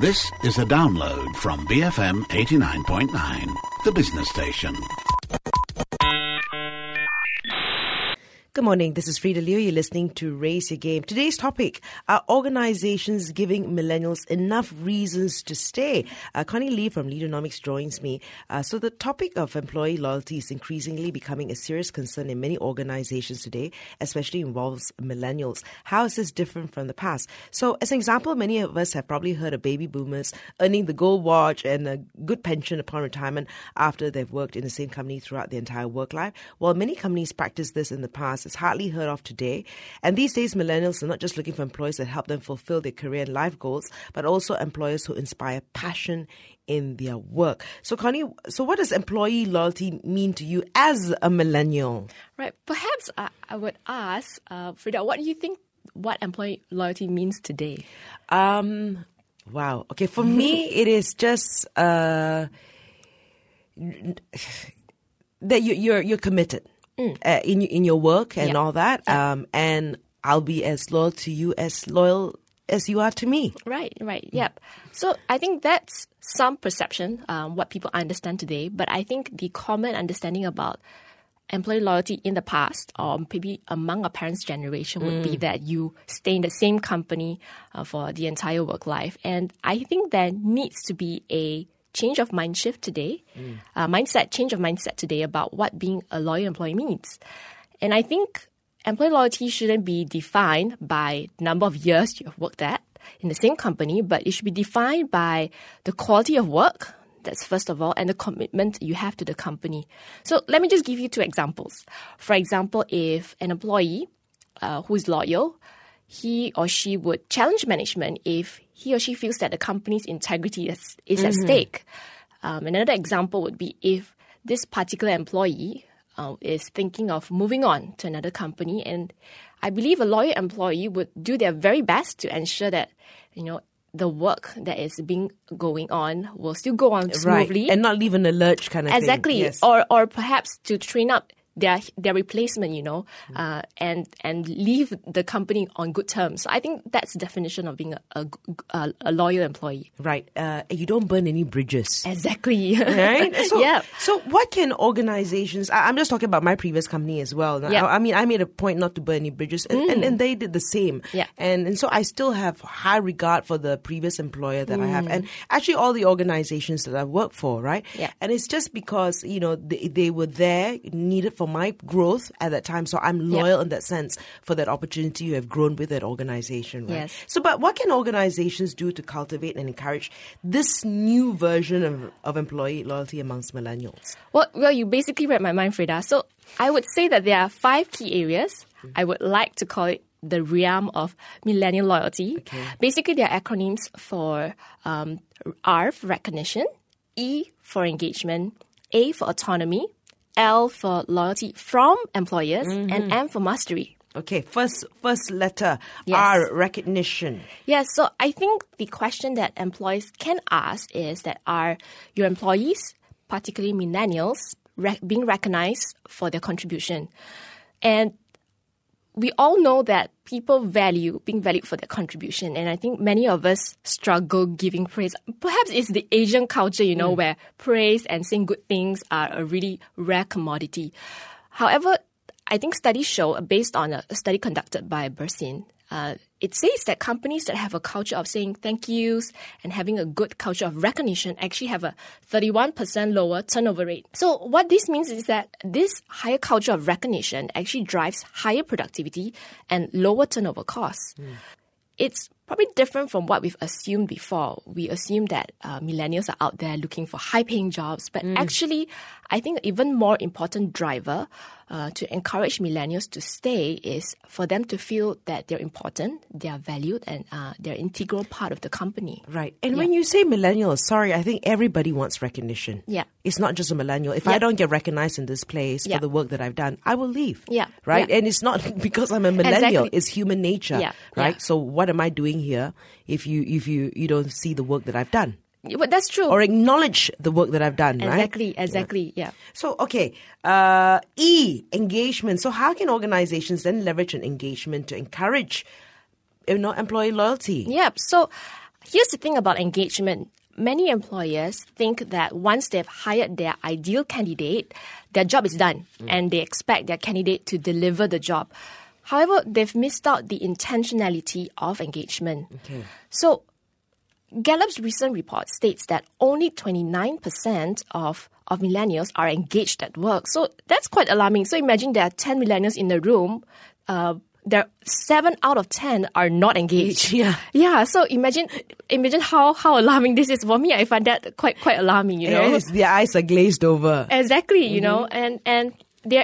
This is a download from BFM 89.9, the business station. Good morning, this is Frida Liu. You're listening to Raise Your Game. Today's topic, are organizations giving millennials enough reasons to stay? Connie Lee from Leadonomics joins me. So the topic of employee loyalty is increasingly becoming a serious concern in many organizations today, especially involves millennials. How is this different from the past? So as an example, many of us have probably heard of baby boomers earning the gold watch and a good pension upon retirement after they've worked in the same company throughout their entire work life. While many companies practiced this in the past, it's hardly heard of today. And these days, millennials are not just looking for employers that help them fulfill their career and life goals, but also employers who inspire passion in their work. So, Connie, what does employee loyalty mean to you as a millennial? Right. Perhaps I would ask, Frida, what do you think what employee loyalty means today? Wow. Okay, for me, it is just that you're committed. In your work and all that, and I'll be as loyal to you as loyal as you are to me. Right, yep. So I think that's some perception, what people understand today, but I think the common understanding about employee loyalty in the past, or maybe among our parents' generation, would be that you stay in the same company for the entire work life. And I think there needs to be a change of mind shift today, change of mindset today about what being a loyal employee means. And I think employee loyalty shouldn't be defined by the number of years you have worked at in the same company, but it should be defined by the quality of work, that's first of all, and the commitment you have to the company. So let me just give you two examples. For example, if an employee who is loyal, he or she would challenge management if he or she feels that the company's integrity is at stake. Another example would be if this particular employee is thinking of moving on to another company, and I believe a loyal employee would do their very best to ensure that, the work that is going on will still go on smoothly. Right, and not leave in a lurch kind of thing. Exactly. Yes. Or perhaps to train up their replacement, and leave the company on good terms. So I think that's the definition of being a loyal employee. Right. You don't burn any bridges. Exactly. Right? So, yeah. So what can organizations, I'm just talking about my previous company as well. Yeah. I mean, I made a point not to burn any bridges, and they did the same. Yeah. And so I still have high regard for the previous employer that I have, and actually all the organizations that I've worked for, right? Yeah. And it's just because, they were there, needed for my growth at that time. So I'm loyal in that sense for that opportunity you have grown with that organization, right? Yes. So, but what can organizations do to cultivate and encourage this new version of employee loyalty amongst millennials? Well, you basically read my mind, Frida. So I would say that there are 5 key areas. I would like to call it the realm of millennial loyalty. Okay. Basically, they are acronyms for R for recognition, E for engagement, A for autonomy, L for loyalty from employers, and M for mastery. Okay, first letter, Yes. R, recognition. Yes, so I think the question that employees can ask is that are your employees, particularly millennials, being recognized for their contribution? And we all know that people value being valued for their contribution, and I think many of us struggle giving praise. Perhaps it's the Asian culture, where praise and saying good things are a really rare commodity. However, I think studies show, based on a study conducted by Bersin, it says that companies that have a culture of saying thank yous and having a good culture of recognition actually have a 31% lower turnover rate. So what this means is that this higher culture of recognition actually drives higher productivity and lower turnover costs. It's probably different from what we've assumed before. We assume that millennials are out there looking for high-paying jobs, but actually, I think an even more important driver to encourage millennials to stay is for them to feel that they're important, they are valued, and they're an integral part of the company. Right. And when you say millennials, sorry, I think everybody wants recognition. Yeah. It's not just a millennial. If I don't get recognized in this place for the work that I've done, I will leave. Yeah. Right? Yeah. And it's not because I'm a millennial. Exactly. It's human nature. Yeah. Right? Yeah. So what am I doing here if you don't see the work that I've done? But that's true. Or acknowledge the work that I've done, right? Exactly, yeah. So, okay, E, engagement. So how can organizations then leverage an engagement to encourage, employee loyalty? Yeah, so here's the thing about engagement. Many employers think that once they've hired their ideal candidate, their job is done and they expect their candidate to deliver the job. However, they've missed out the intentionality of engagement. Okay. So, Gallup's recent report states that only 29% of millennials are engaged at work. So, that's quite alarming. So, imagine there are 10 millennials in the room. There 7 out of 10 are not engaged. Yeah. Yeah. So imagine how alarming this is. For me, I find that quite alarming, you know. Yes, their eyes are glazed over. Exactly, you know, and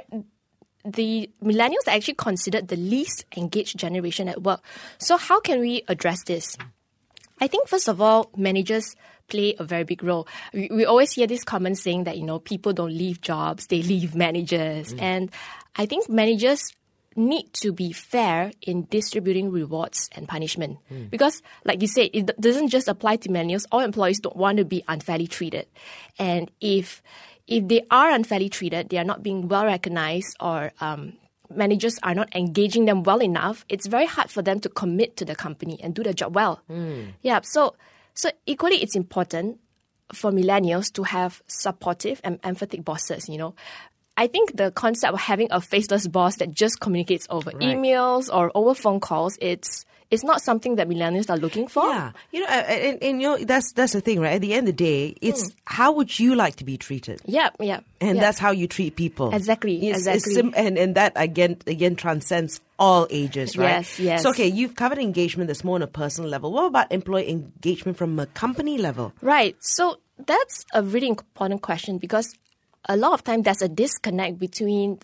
the millennials are actually considered the least engaged generation at work. So how can we address this? I think first of all, managers play a very big role. We always hear this common saying that, you know, people don't leave jobs, they leave managers. And I think managers need to be fair in distributing rewards and punishment. Because, like you said, it doesn't just apply to millennials. All employees don't want to be unfairly treated. And if they are unfairly treated, they are not being well recognized, or managers are not engaging them well enough, it's very hard for them to commit to the company and do their job well. Yeah, so equally it's important for millennials to have supportive and empathetic bosses, you know. I think the concept of having a faceless boss that just communicates over emails or over phone calls, it's not something that millennials are looking for. Yeah, you know, and you know, that's the thing, right? At the end of the day, it's how would you like to be treated? Yeah. And that's how you treat people. Exactly. And that again transcends all ages, right? Yes. So, okay, you've covered engagement that's more on a personal level. What about employee engagement from a company level? Right. So that's a really important question, because a lot of time there's a disconnect between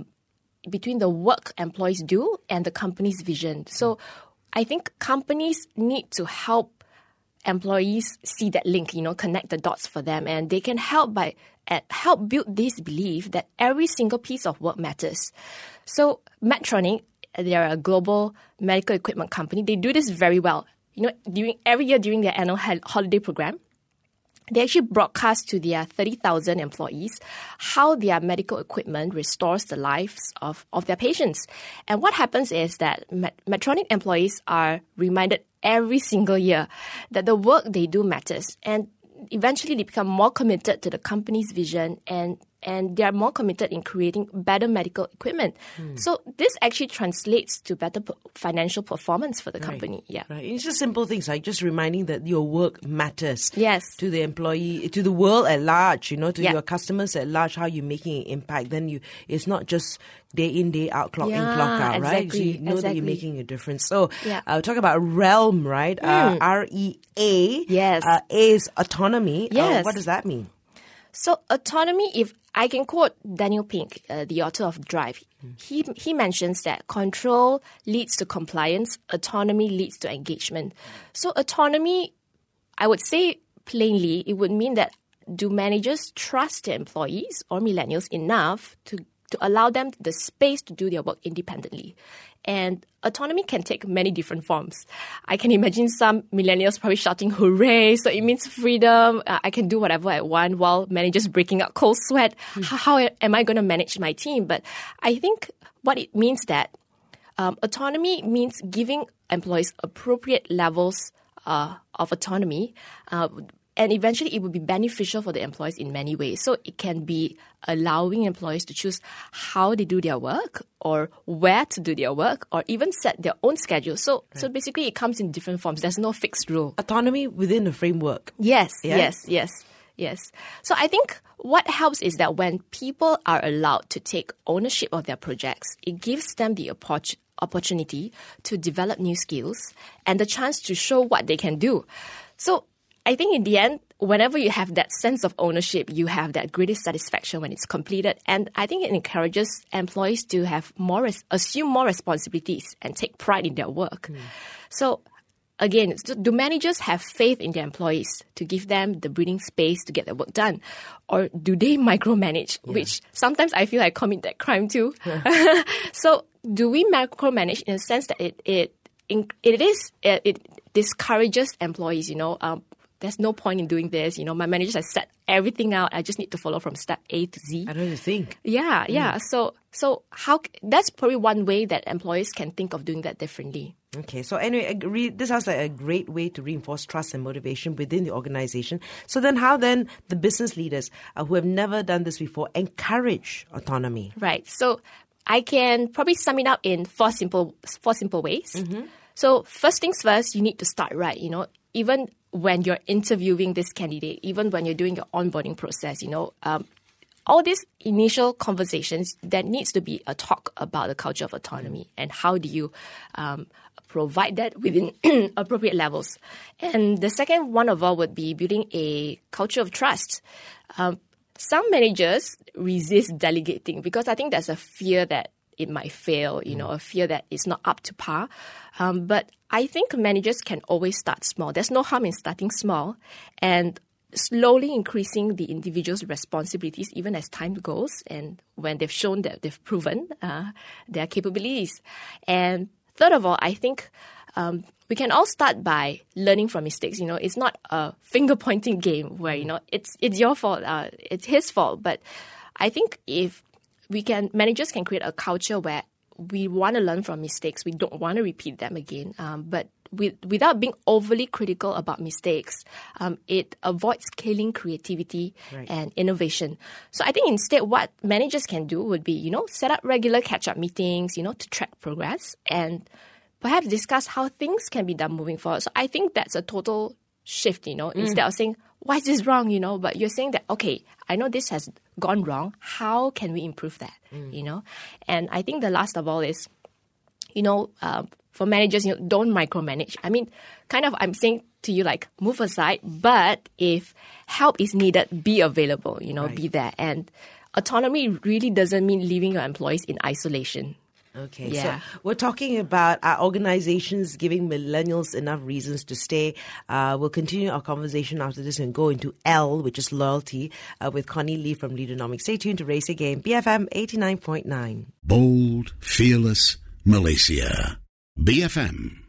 the work employees do and the company's vision. So I think companies need to help employees see that link, you know, connect the dots for them, and they can help build this belief that every single piece of work matters. So Medtronic, they're a global medical equipment company. They do this very well. You know, every year during their annual holiday program, they actually broadcast to their 30,000 employees how their medical equipment restores the lives of their patients. And what happens is that Medtronic employees are reminded every single year that the work they do matters. And eventually they become more committed to the company's vision, and they are more committed in creating better medical equipment. So this actually translates to better financial performance for the company. Yeah. Right. It's just simple things like just reminding that your work matters. Yes. To the employee, to the world at large, you know, to your customers at large, how you're making an impact. Then it's not just day in, day out, clock in, clock out, right? Exactly, So you know that you're making a difference. So Yeah. talk about REALM, right? REA. Yes. A is autonomy. Yes. What does that mean? So autonomy, if I can quote Daniel Pink, the author of Drive, he mentions that control leads to compliance, autonomy leads to engagement. So autonomy, I would say plainly, it would mean that do managers trust their employees or millennials enough to allow them the space to do their work independently? And autonomy can take many different forms. I can imagine some millennials probably shouting, hooray, so it means freedom. I can do whatever I want, while managers breaking out cold sweat. How am I going to manage my team? But I think what it means that autonomy means giving employees appropriate levels of autonomy, and eventually it will be beneficial for the employees in many ways. So it can be allowing employees to choose how they do their work, or where to do their work, or even set their own schedule. So basically it comes in different forms. There's no fixed rule. Autonomy within a framework. Yes. Yes. So I think what helps is that when people are allowed to take ownership of their projects, it gives them the opportunity to develop new skills and the chance to show what they can do. So I think in the end, whenever you have that sense of ownership, you have that greatest satisfaction when it's completed. And I think it encourages employees to have assume more responsibilities and take pride in their work. So again, do managers have faith in their employees to give them the breathing space to get their work done? Or do they micromanage, which sometimes I feel I commit that crime too. So do we micromanage in a sense that it discourages employees, you know, there's no point in doing this. You know, my managers have set everything out. I just need to follow from step A to Z. I don't even think. Yeah. So how that's probably one way that employees can think of doing that differently. Okay, so anyway, this sounds like a great way to reinforce trust and motivation within the organization. So then how then the business leaders who have never done this before encourage autonomy? Right. So I can probably sum it up in four simple ways. Mm-hmm. So first things first, you need to start right. Even when you're interviewing this candidate, even when you're doing your onboarding process, all these initial conversations, there needs to be a talk about the culture of autonomy and how do you provide that within appropriate levels. And the second one of all would be building a culture of trust. Some managers resist delegating because I think there's a fear that it might fail, a fear that it's not up to par. But I think managers can always start small. There's no harm in starting small and slowly increasing the individual's responsibilities even as time goes and when they've shown that they've proven their capabilities. And third of all, I think we can all start by learning from mistakes. It's not a finger-pointing game where, it's your fault, it's his fault. But I think if managers can create a culture where we want to learn from mistakes, we don't want to repeat them again, but without being overly critical about mistakes, it avoids killing creativity and innovation. So I think instead what managers can do would be, set up regular catch-up meetings, to track progress and perhaps discuss how things can be done moving forward. So I think that's a total shift, instead of saying, why is this wrong, but you're saying that, okay, I know this has gone wrong. How can we improve that, And I think the last of all is, for managers, don't micromanage. I mean, I'm saying to you, move aside, but if help is needed, be available, be there. And autonomy really doesn't mean leaving your employees in isolation. Okay, yeah. So we're talking about our organizations giving millennials enough reasons to stay. We'll continue our conversation after this and go into L, which is loyalty, with Connie Lee from Leadonomics. Stay tuned to Race Again, BFM 89.9. Bold, fearless Malaysia. BFM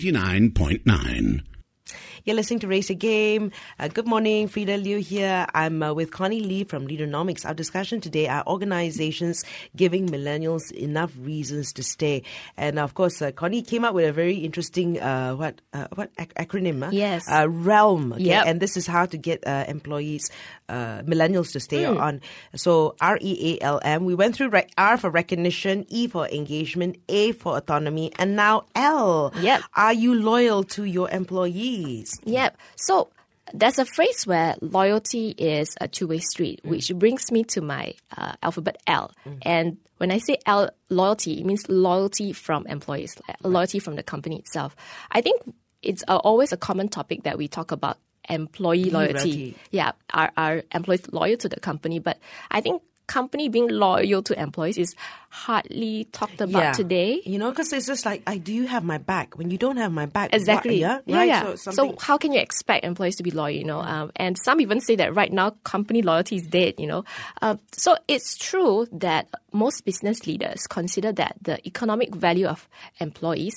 89.9. You're listening to Race a Game. Good morning, Frida Liu here. I'm with Connie Lee from Leadonomics. Our discussion today are organizations giving millennials enough reasons to stay. And of course, Connie came up with a very interesting what acronym? Yes. REALM. Okay? Yep. And this is how to get employees, millennials to stay on. So REALM. We went through R for recognition, E for engagement, A for autonomy, and now L. Yep. Are you loyal to your employees? Yeah. So there's a phrase where loyalty is a two-way street, which brings me to my alphabet L. And when I say L, loyalty, it means loyalty from employees, loyalty from the company itself. I think it's always a common topic that we talk about, employee loyalty. Yeah, are employees loyal to the company? But I think company being loyal to employees is hardly talked about today. Because it's just like, do you have my back? When you don't have my back, exactly. What? Yeah, right? yeah. So how can you expect employees to be loyal? And some even say that right now company loyalty is dead. So it's true that most business leaders consider that the economic value of employees,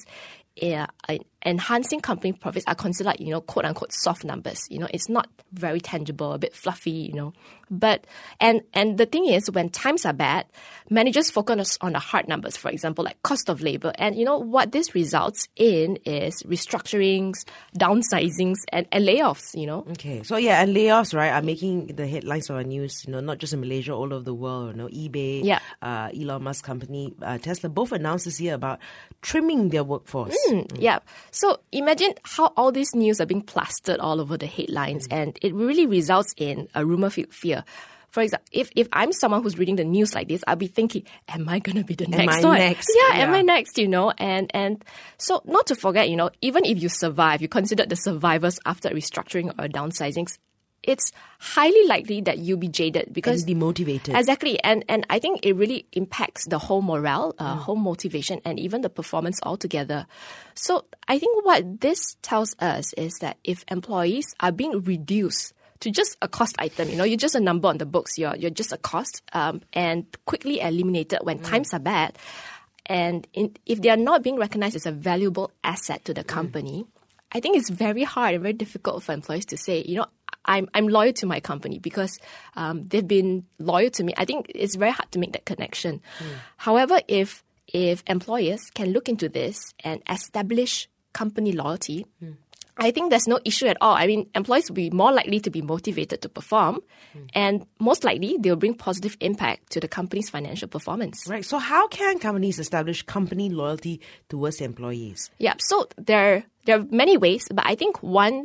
enhancing company profits are considered, quote unquote soft numbers. It's not very tangible, a bit fluffy, But and the thing is, when times are bad, managers focus on the hard numbers, for example, like cost of labor. And what this results in is restructurings, downsizings, and layoffs. Okay, so and layoffs, right, are making the headlines of our news. Not just in Malaysia, all over the world. eBay, Elon Musk company, Tesla, both announced this year about trimming their workforce. Yeah. So imagine how all these news are being plastered all over the headlines, and it really results in a rumor-filled fear. For example, if I'm someone who's reading the news like this, I'll be thinking, am I going to be the next one? Am I next, And so not to forget, even if you survive, you consider the survivors after restructuring or downsizings, it's highly likely that you'll be jaded because and demotivated. Exactly. And I think it really impacts the whole morale, whole motivation, and even the performance altogether. So I think what this tells us is that if employees are being reduced to just a cost item, you're just a number on the books, you're just a cost, and quickly eliminated when times are bad, and if they are not being recognized as a valuable asset to the company, I think it's very hard and very difficult for employees to say, I'm loyal to my company because they've been loyal to me. I think it's very hard to make that connection. However, if if employers can look into this and establish company loyalty, I think there's no issue at all. I mean, employees will be more likely to be motivated to perform, and most likely they'll bring positive impact to the company's financial performance. Right. So how can companies establish company loyalty towards employees? Yeah. So there are many ways, but I think one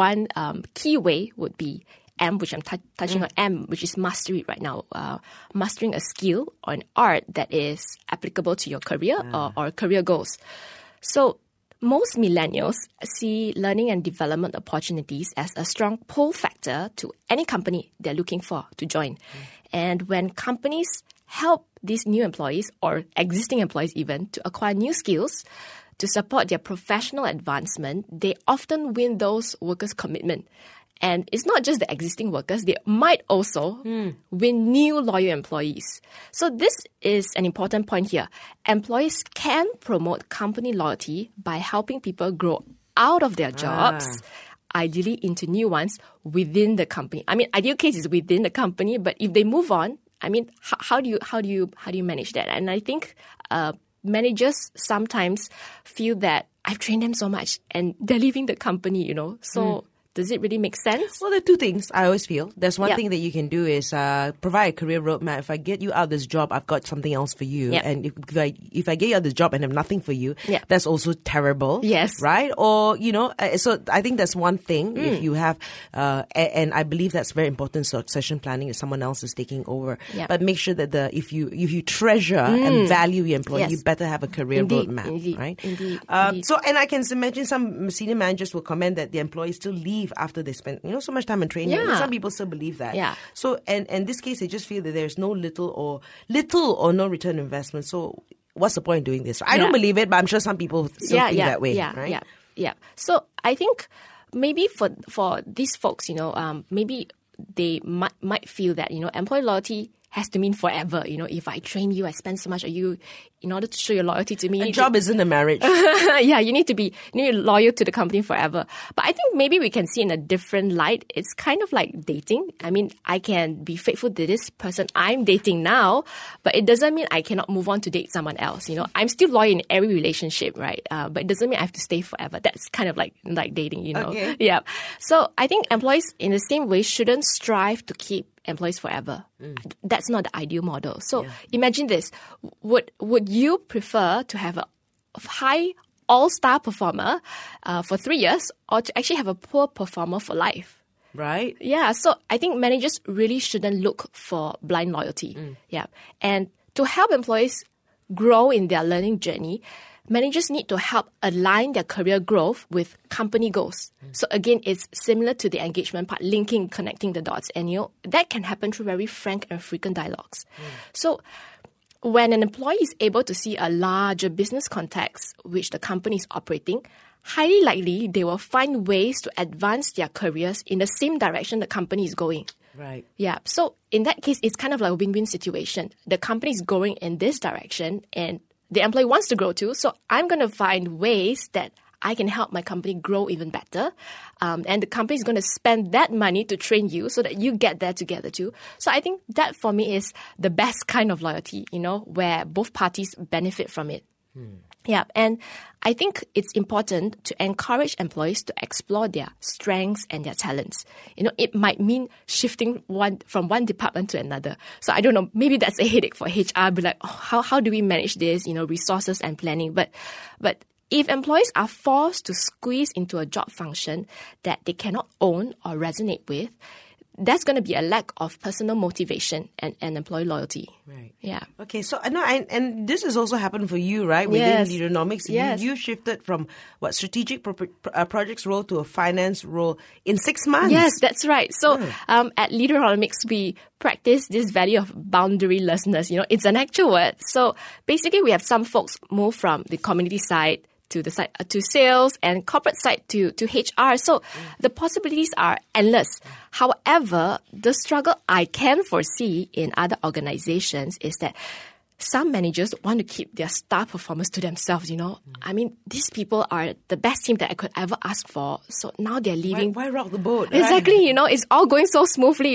key way would be M, which I'm touching on M, which is mastery right now. Mastering a skill or an art that is applicable to your career or career goals. So most millennials see learning and development opportunities as a strong pull factor to any company they're looking for to join. And when companies help these new employees or existing employees even to acquire new skills to support their professional advancement, they often win those workers' commitment. And it's not just the existing workers, they might also win new loyal employees. So this is an important point here. Employees can promote company loyalty by helping people grow out of their jobs, ideally into new ones within the company. I mean, ideal case is within the company, but if they move on, I mean, how do you manage that? And I think managers sometimes feel that I've trained them so much and they're leaving the company, you know. So does it really make sense? Well, there are two things I always feel. There's one thing that you can do is provide a career roadmap. If I get you out of this job, I've got something else for you. Yep. And if I get you out of this job and have nothing for you, that's also terrible. Yes. Right? Or, you know, so I think that's one thing. If you have, and I believe that's very important, succession planning if someone else is taking over. Yep. But make sure that if you treasure and value your employee, you better have a career roadmap. Right? Indeed. So, and I can imagine some senior managers will comment that the employees still leave after they spend, so much time in training. Yeah. Some people still believe that. Yeah. So, and in this case, they just feel that there's no little or no return investment. So, what's the point in doing this? I don't believe it, but I'm sure some people still think that way. Right? Yeah. So, I think maybe for these folks, maybe they might feel that, employee loyalty has to mean forever. If I train you, I spend so much on you in order to show your loyalty to me. A job isn't a marriage. Yeah, you need to be loyal to the company forever. But I think maybe we can see in a different light. It's kind of like dating. I mean, I can be faithful to this person I'm dating now, but it doesn't mean I cannot move on to date someone else. I'm still loyal in every relationship, right? But it doesn't mean I have to stay forever. That's kind of like dating, Okay. Yeah. So I think employees in the same way shouldn't strive to keep employees forever. That's not the ideal model. So imagine this. Would you prefer to have a high all-star performer for 3 years or to actually have a poor performer for life? Right. Yeah. So I think managers really shouldn't look for blind loyalty. Yeah. And to help employees grow in their learning journey, managers need to help align their career growth with company goals. So again, it's similar to the engagement part, connecting the dots. And that can happen through very frank and frequent dialogues. So when an employee is able to see a larger business context which the company is operating, highly likely they will find ways to advance their careers in the same direction the company is going. Right. Yeah. So in that case, it's kind of like a win-win situation. The company is going in this direction and the employee wants to grow too. So I'm going to find ways that I can help my company grow even better. And the company is going to spend that money to train you so that you get there together too. So I think that for me is the best kind of loyalty, where both parties benefit from it. Yeah. And I think it's important to encourage employees to explore their strengths and their talents. It might mean shifting from one department to another. So I don't know, maybe that's a headache for HR. Be like, how do we manage this? Resources and planning. But if employees are forced to squeeze into a job function that they cannot own or resonate with, that's going to be a lack of personal motivation and employee loyalty. Right. Yeah. Okay. So and this has also happened for you, right? Within Leaderonomics, you shifted from strategic projects role to a finance role in 6 months. Yes, that's right. So at Leaderonomics, we practice this value of boundarylessness. It's an actual word. So basically, we have some folks move from the community side to the side to sales and corporate side to HR. So the possibilities are endless. However, the struggle I can foresee in other organizations is that some managers want to keep their star performers to themselves, I mean, these people are the best team that I could ever ask for. So now they're leaving. Why rock the boat? Exactly, it's all going so smoothly,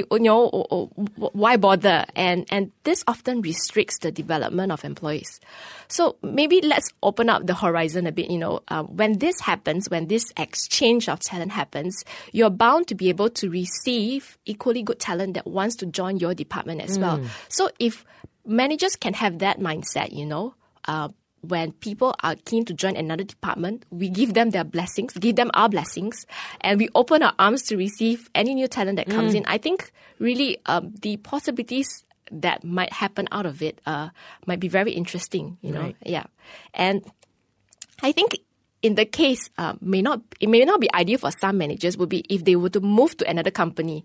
why bother? And this often restricts the development of employees. So maybe let's open up the horizon a bit, when this happens, when this exchange of talent happens, you're bound to be able to receive equally good talent that wants to join your department as well. So if managers can have that mindset, when people are keen to join another department, we give them their blessings, give them our blessings, and we open our arms to receive any new talent that comes in. I think really the possibilities that might happen out of it might be very interesting, Right. Yeah. And I think in the case, it may not be ideal for some managers would be if they were to move to another company,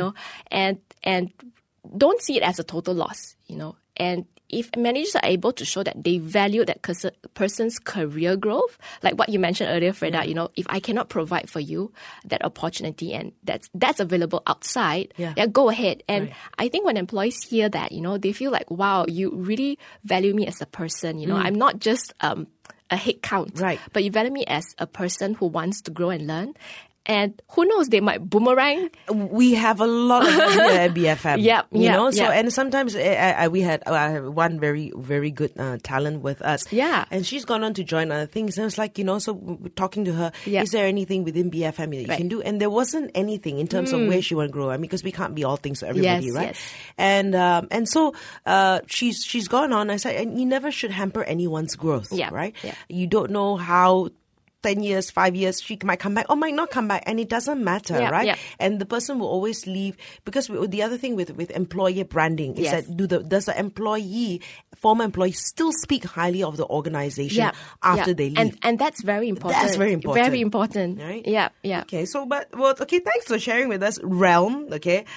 and don't see it as a total loss, and if managers are able to show that they value that person's career growth, like what you mentioned earlier, Freda, if I cannot provide for you that opportunity and that's available outside, go ahead. And I think when employees hear that, they feel like, wow, you really value me as a person. I'm not just a head count, right? But you value me as a person who wants to grow and learn. And who knows, they might boomerang. We have a lot of them here at BFM. So and sometimes we had one very, very good talent with us. Yeah. And she's gone on to join other things. And it's like, so we're talking to her, is there anything within BFM that you can do? And there wasn't anything in terms of where she want to grow. I mean, because we can't be all things to everybody, right? Yes. And so she's gone on. I said, and you never should hamper anyone's growth, right? Yeah. You don't know how 10 years, 5 years, she might come back or might not come back, and it doesn't matter, right? Yeah. And the person will always leave, because the other thing with employer branding is that does the former employee still speak highly of the organization after they leave? And that's very important. That's very important. Very important. Right? Yeah. Okay, so thanks for sharing with us Realm,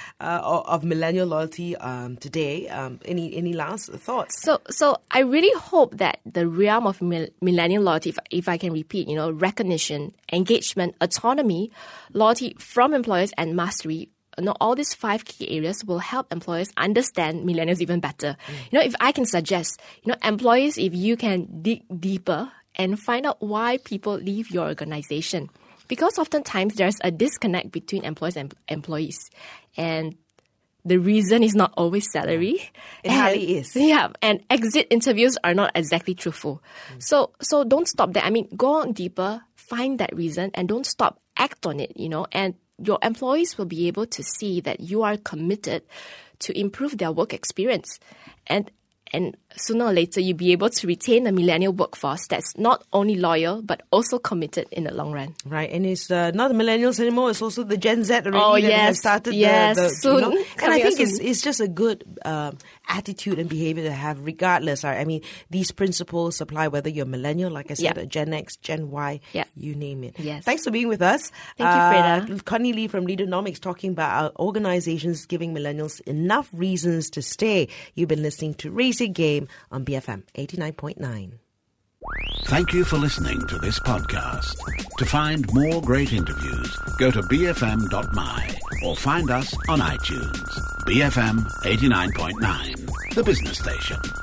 of millennial loyalty today. Any last thoughts? So I really hope that the realm of millennial loyalty, if I can repeat, recognition, engagement, autonomy, loyalty from employers, and mastery, all these 5 key areas will help employers understand millennials even better. If I can suggest, employees, if you can dig deeper and find out why people leave your organization, because oftentimes there's a disconnect between employers and employees, and the reason is not always salary. It hardly is. Yeah, and exit interviews are not exactly truthful. So don't stop there. I mean, go on deeper, find that reason, and don't stop. Act on it, and your employees will be able to see that you are committed to improve their work experience. And sooner or later, you'll be able to retain a millennial workforce that's not only loyal, but also committed in the long run. Right, and it's not the millennials anymore, it's also the Gen Z already that has started. Soon. And I think it's just a good attitude and behavior to have regardless. I mean, these principles apply whether you're millennial, like I said, a Gen X, Gen Y, you name it. Yes. Thanks for being with us. Thank you, Freda. Connie Lee from Leadernomics talking about our organizations giving millennials enough reasons to stay. You've been listening to Raise Your Game on BFM 89.9. Thank you for listening to this podcast. To find more great interviews, go to bfm.my or find us on iTunes. BFM 89.9, the business station.